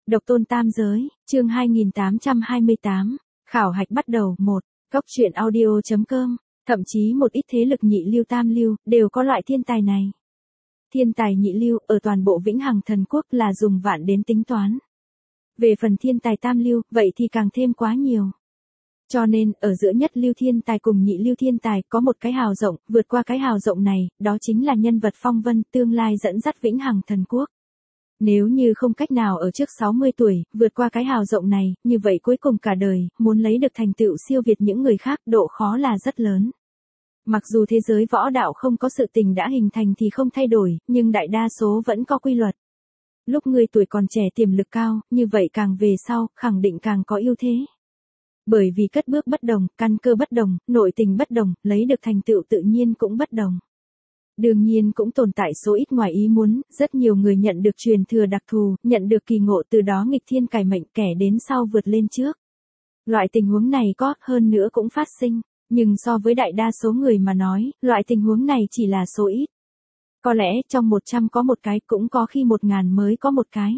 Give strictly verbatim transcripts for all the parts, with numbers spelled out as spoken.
Độc tôn tam giới, chương hai nghìn tám trăm hai mươi tám, khảo hạch bắt đầu. Một. Góc truyện audio chấm com, thậm chí một ít thế lực nhị lưu tam lưu, đều có loại thiên tài này. Thiên tài nhị lưu, ở toàn bộ Vĩnh Hằng Thần Quốc là dùng vạn đến tính toán. Về phần thiên tài tam lưu, vậy thì càng thêm quá nhiều. Cho nên, ở giữa nhất lưu thiên tài cùng nhị lưu thiên tài có một cái hào rộng, vượt qua cái hào rộng này, đó chính là nhân vật phong vân tương lai dẫn dắt Vĩnh Hằng Thần Quốc. Nếu như không cách nào ở trước sáu mươi tuổi, vượt qua cái hào rộng này, như vậy cuối cùng cả đời, muốn lấy được thành tựu siêu việt những người khác, độ khó là rất lớn. Mặc dù thế giới võ đạo không có sự tình đã hình thành thì không thay đổi, nhưng đại đa số vẫn có quy luật. Lúc người tuổi còn trẻ tiềm lực cao, như vậy càng về sau, khẳng định càng có ưu thế. Bởi vì cất bước bất đồng, căn cơ bất đồng, nội tình bất đồng, lấy được thành tựu tự nhiên cũng bất đồng. Đương nhiên cũng tồn tại số ít ngoài ý muốn, rất nhiều người nhận được truyền thừa đặc thù, nhận được kỳ ngộ từ đó nghịch thiên cải mệnh, kẻ đến sau vượt lên trước. Loại tình huống này có, hơn nữa cũng phát sinh, nhưng so với đại đa số người mà nói, loại tình huống này chỉ là số ít. Có lẽ trong một trăm có một cái, cũng có khi một ngàn mới có một cái.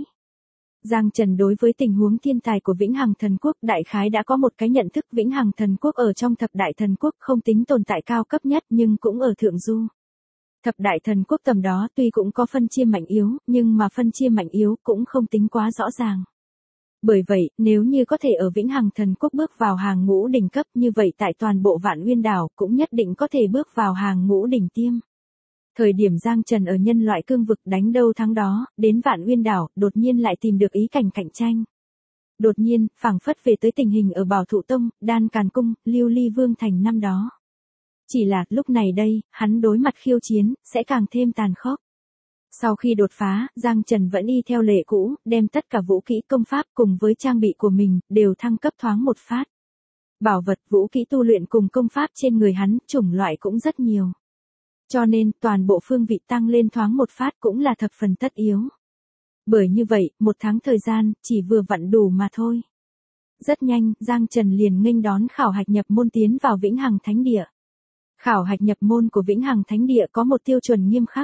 Giang Trần đối với tình huống thiên tài của Vĩnh Hằng Thần Quốc đại khái đã có một cái nhận thức. Vĩnh Hằng Thần Quốc ở trong thập đại thần quốc không tính tồn tại cao cấp nhất nhưng cũng ở thượng du. Thập đại thần quốc tầm đó tuy cũng có phân chia mạnh yếu, nhưng mà phân chia mạnh yếu cũng không tính quá rõ ràng. Bởi vậy, nếu như có thể ở Vĩnh Hằng Thần Quốc bước vào hàng ngũ đỉnh cấp như vậy tại toàn bộ Vạn Uyên Đảo cũng nhất định có thể bước vào hàng ngũ đỉnh tiêm. Thời điểm Giang Trần ở nhân loại cương vực đánh đâu thắng đó, đến Vạn Uyên Đảo, đột nhiên lại tìm được ý cảnh cạnh tranh. Đột nhiên, phảng phất về tới tình hình ở Bảo Thụ Tông, Đan Càn Cung, Lưu Ly Vương Thành năm đó. Chỉ là, lúc này đây, hắn đối mặt khiêu chiến, sẽ càng thêm tàn khốc. Sau khi đột phá, Giang Trần vẫn y theo lệ cũ, đem tất cả vũ kỹ công pháp cùng với trang bị của mình, đều thăng cấp thoáng một phát. Bảo vật, vũ kỹ tu luyện cùng công pháp trên người hắn, chủng loại cũng rất nhiều. Cho nên, toàn bộ phương vị tăng lên thoáng một phát cũng là thập phần tất yếu. Bởi như vậy, một tháng thời gian, chỉ vừa vặn đủ mà thôi. Rất nhanh, Giang Trần liền nghênh đón khảo hạch nhập môn tiến vào Vĩnh Hằng Thánh Địa. Khảo hạch nhập môn của Vĩnh Hằng Thánh Địa có một tiêu chuẩn nghiêm khắc.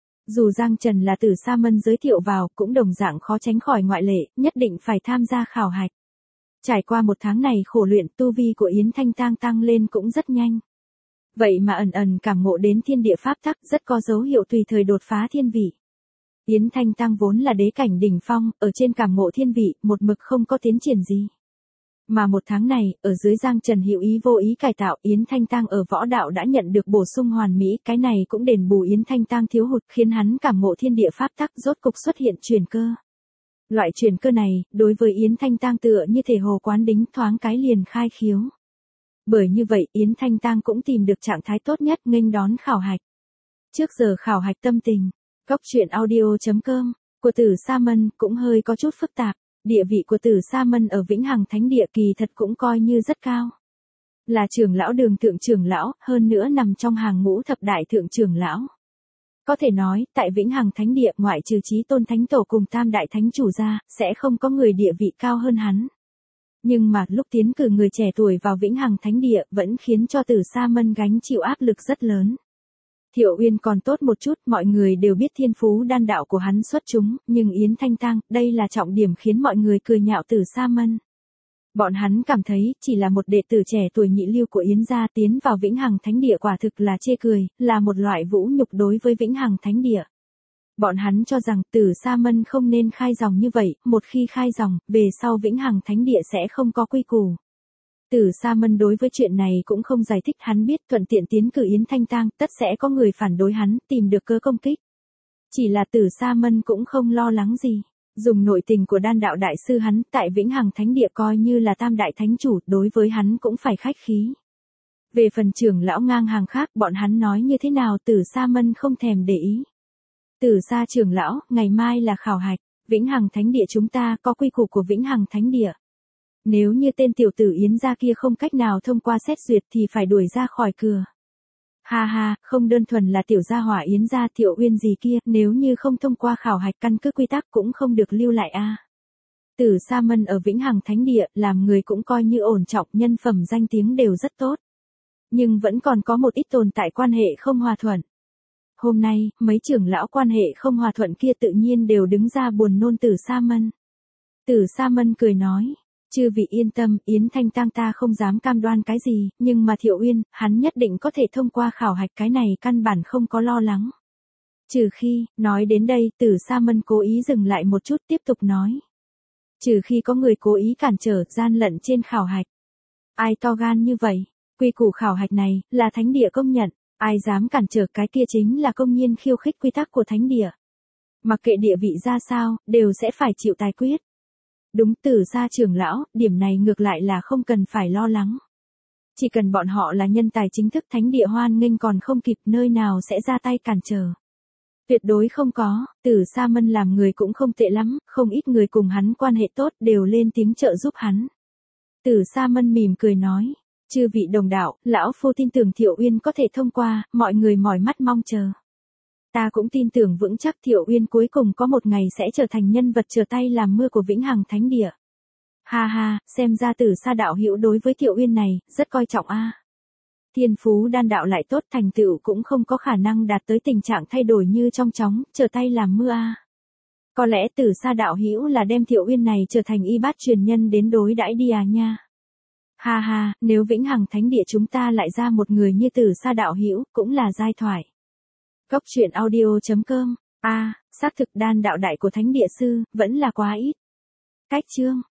Dù Giang Trần là Tử Sa Mân giới thiệu vào, cũng đồng dạng khó tránh khỏi ngoại lệ, nhất định phải tham gia khảo hạch. Trải qua một tháng này khổ luyện, tu vi của Yến Thanh Tang tăng lên cũng rất nhanh. Vậy mà ẩn ẩn cảm ngộ đến thiên địa pháp tắc, rất có dấu hiệu tùy thời đột phá thiên vị. Yến Thanh Tang vốn là đế cảnh đỉnh phong, ở trên cảm ngộ thiên vị, một mực không có tiến triển gì. Mà một tháng này, ở dưới Giang Trần hữu ý vô ý cải tạo, Yến Thanh Tang ở võ đạo đã nhận được bổ sung hoàn mỹ, cái này cũng đền bù Yến Thanh Tang thiếu hụt, khiến hắn cảm ngộ thiên địa pháp tắc rốt cục xuất hiện truyền cơ. Loại truyền cơ này, đối với Yến Thanh Tang tựa như thể hồ quán đính, thoáng cái liền khai khiếu. Bởi như vậy, Yến Thanh Tang cũng tìm được trạng thái tốt nhất nghênh đón khảo hạch. Trước giờ khảo hạch tâm tình, góc truyện audio chấm com, của Tử Sa Mân cũng hơi có chút phức tạp. Địa vị của Tử Sa Mân ở Vĩnh Hằng Thánh Địa kỳ thật cũng coi như rất cao. Là trưởng lão đường thượng trưởng lão, hơn nữa nằm trong hàng ngũ thập đại thượng trưởng lão. Có thể nói, tại Vĩnh Hằng Thánh Địa ngoại trừ Chí Tôn Thánh Tổ cùng Tam Đại Thánh Chủ ra, sẽ không có người địa vị cao hơn hắn. Nhưng mà lúc tiến cử người trẻ tuổi vào Vĩnh Hằng Thánh Địa vẫn khiến cho Tử Sa Mân gánh chịu áp lực rất lớn. Thiệu Uyên còn tốt một chút, mọi người đều biết thiên phú đan đạo của hắn xuất chúng, nhưng Yến Thanh Tang, đây là trọng điểm khiến mọi người cười nhạo Tử Sa Mân. Bọn hắn cảm thấy, chỉ là một đệ tử trẻ tuổi nhị lưu của Yến gia tiến vào Vĩnh Hằng Thánh Địa quả thực là chê cười, là một loại vũ nhục đối với Vĩnh Hằng Thánh Địa. Bọn hắn cho rằng Tử Sa Mân không nên khai dòng như vậy, một khi khai dòng, về sau Vĩnh Hằng Thánh Địa sẽ không có quy củ. Tử Sa Mân đối với chuyện này cũng không giải thích, hắn biết thuận tiện tiến cử Yến Thanh Tang, tất sẽ có người phản đối hắn, tìm được cớ công kích. Chỉ là Tử Sa Mân cũng không lo lắng gì. Dùng nội tình của đan đạo đại sư hắn, tại Vĩnh Hằng Thánh Địa coi như là Tam Đại Thánh Chủ, đối với hắn cũng phải khách khí. Về phần trưởng lão ngang hàng khác, bọn hắn nói như thế nào Tử Sa Mân không thèm để ý. Tử Sa trưởng lão, ngày mai là khảo hạch, Vĩnh Hằng Thánh Địa chúng ta có quy củ của Vĩnh Hằng Thánh Địa. Nếu như tên tiểu tử Yến gia kia không cách nào thông qua xét duyệt thì phải đuổi ra khỏi cửa. Ha ha, không đơn thuần là tiểu gia hỏa Yến gia Thiệu Uyên gì kia, nếu như không thông qua khảo hạch căn cứ quy tắc cũng không được lưu lại a. À. Tử Sa Mân ở Vĩnh Hằng Thánh Địa, làm người cũng coi như ổn trọng, nhân phẩm danh tiếng đều rất tốt. Nhưng vẫn còn có một ít tồn tại quan hệ không hòa thuận. Hôm nay, mấy trưởng lão quan hệ không hòa thuận kia tự nhiên đều đứng ra buồn nôn Tử Sa Mân. Tử Sa Mân cười nói. Chư vị yên tâm, Yến Thanh Tang ta không dám cam đoan cái gì, nhưng mà Thiệu Uyên, hắn nhất định có thể thông qua khảo hạch, cái này căn bản không có lo lắng. Trừ khi, nói đến đây, Tử Sa Mân cố ý dừng lại một chút tiếp tục nói. Trừ khi có người cố ý cản trở, gian lận trên khảo hạch. Ai to gan như vậy? Quy củ khảo hạch này, là thánh địa công nhận, ai dám cản trở cái kia chính là công nhiên khiêu khích quy tắc của thánh địa. Mặc kệ địa vị ra sao, đều sẽ phải chịu tài quyết. Đúng, Tử Sa trưởng lão, điểm này ngược lại là không cần phải lo lắng. Chỉ cần bọn họ là nhân tài chính thức, thánh địa hoan nghênh còn không kịp, nơi nào sẽ ra tay cản trở. Tuyệt đối không có, Tử Sa Mân làm người cũng không tệ lắm, không ít người cùng hắn quan hệ tốt đều lên tiếng trợ giúp hắn. Tử Sa Mân mỉm cười nói, chư vị đồng đạo, lão phu tin tưởng Thiệu Uyên có thể thông qua, mọi người mỏi mắt mong chờ. Ta cũng tin tưởng vững chắc Thiệu Uyên cuối cùng có một ngày sẽ trở thành nhân vật trở tay làm mưa của Vĩnh Hằng Thánh Địa. Ha ha, xem ra Tử Sa đạo hữu đối với Thiệu Uyên này, rất coi trọng a. Thiên phú đan đạo lại tốt, thành tựu cũng không có khả năng đạt tới tình trạng thay đổi như trong chóng, trở tay làm mưa a. Có lẽ Tử Sa đạo hữu là đem Thiệu Uyên này trở thành y bát truyền nhân đến đối đãi đi à nha. Ha ha, nếu Vĩnh Hằng Thánh Địa chúng ta lại ra một người như Tử Sa đạo hữu, cũng là giai thoại. Cốc truyện audio chấm com. A, xác thực đan đạo đại của Thánh Địa sư, vẫn là quá ít. Cách chương.